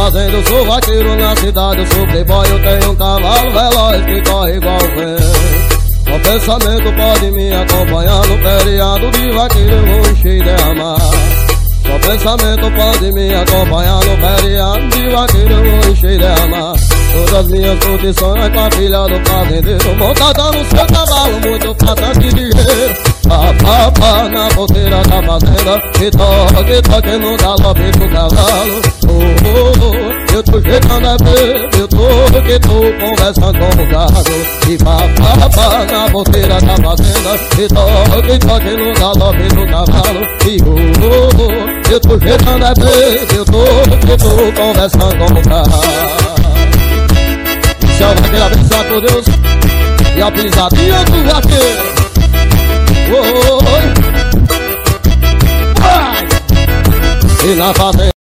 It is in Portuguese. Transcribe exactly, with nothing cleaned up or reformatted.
fazenda eu sou vaqueiro, na cidade eu sou playboy. Eu tenho um cavalo veloz que corre igual o vento. Só pensamento pode me acompanhar no feriado de vaqueiro, eu vou encher e derramar. Só pensamento pode me acompanhar no feriado de vaqueiro, eu vou encher e derramar. Todas minhas condições com a filha do fazendeiro, montada no seu cavalo, muito faça de dinheiro. Pá, pá, pá, na porteira da fazenda, que toque, toque no galope do cavalo. Oh, oh, oh, eu tô chegando a ver, eu tô que tô conversando com o gado. E pá, pá, pá, na porteira da fazenda, que toque, toque no galope do cavalo. E oh, oh, oh, eu tô chegando a ver, eu tô que tô conversando com o gado. Se é o vaqueiro abençoado por Deus, e a pisadinha do vaqueiro. Oi, e na fazenda